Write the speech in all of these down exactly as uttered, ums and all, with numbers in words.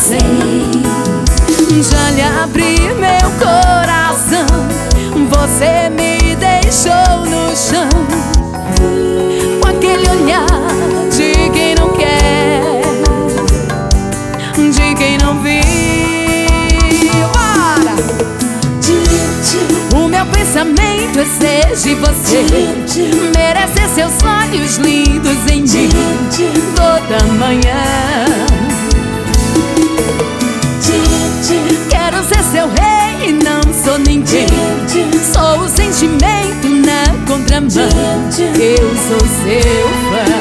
sei. Já lhe abri meu coração, você me deixou no chão, com aquele olhar de quem não quer, de quem não viu. Bora! O meu pensamento é ser de você, merecer seus olhos lindos em mim toda manhã. Quero ser seu rei e não sou ninguém, sou o sentimento na contramão, eu sou seu fã.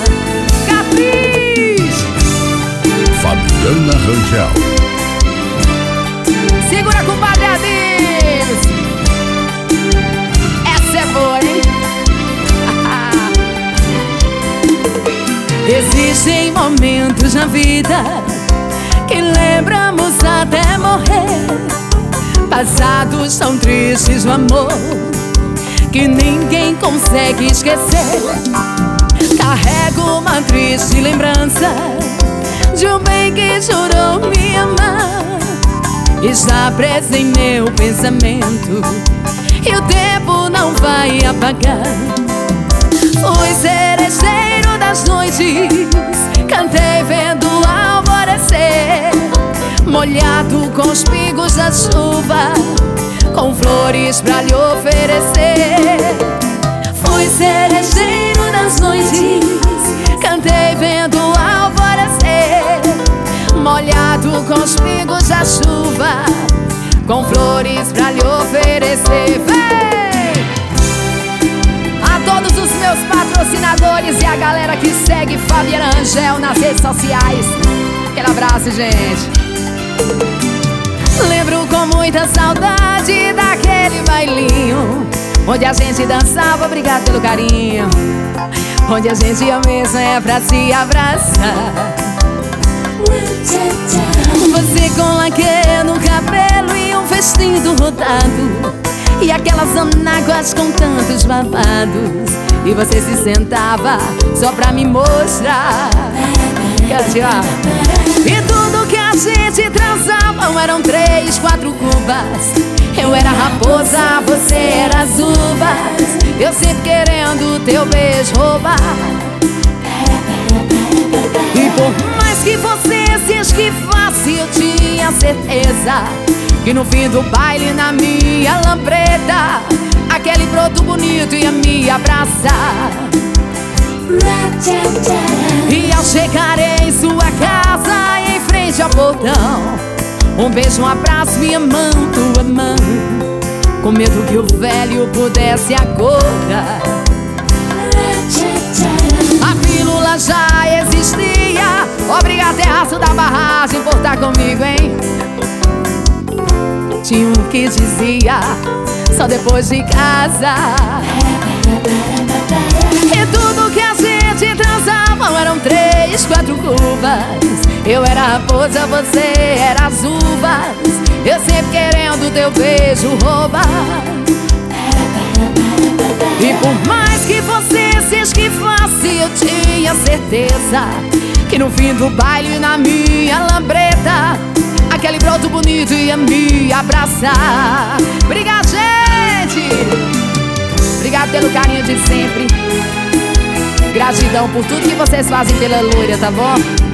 Capriz! Fabiana Rangel. Segura com o Padre Adilson. Essa é boa, hein? Existem momentos na vida que lembramos até morrer, passados tão tristes do amor que ninguém consegue esquecer. Carrego uma triste lembrança de um bem que jurou me amar, está preso em meu pensamento e o tempo não vai apagar. Fui cerejeiro das noites, cantei vendo o alvorecer, molhado com os pingos da chuva, com flores pra lhe oferecer. Fui cerejeiro das noites, cantei vendo o alvorecer, molhado com os pingos da chuva, com flores pra lhe oferecer. Vem! A todos os meus patrocinadores e a galera que segue Fabiana Rangel nas redes sociais, aquele abraço, gente. Lembro com muita saudade daquele bailinho onde a gente dançava, obrigado pelo carinho, onde a gente ia mesmo é pra se abraçar. Você com laque no cabelo e um vestido rodado, e aquelas anáguas com tantos babados, e você se sentava só pra me mostrar. E tudo que a gente transava eram três, quatro cubas. Eu era raposa, você era as uvas, eu sempre querendo teu beijo roubar. E por mais que você se esquivasse, eu tinha certeza que no fim do baile, na minha lambreta, aquele broto bonito ia me abraçar. E ao chegar em sua casa, em frente ao portão, um beijo, um abraço, minha mão, tua mão, com medo que o velho pudesse acordar. A pílula já existia, obrigado terraço da barragem por estar comigo, hein? Tinha um que dizia, só depois de casa. E tudo que a gente transava eram três, quatro cubas. Eu era a raposa, você era as uvas, eu sempre querendo teu beijo roubar. E por mais que você se esquivasse, eu tinha certeza que no fim do baile, na minha lambreta, aquele broto bonito ia me abraçar. Obrigado, gente! Obrigado pelo carinho de sempre. Gratidão por tudo que vocês fazem pela loira, tá bom?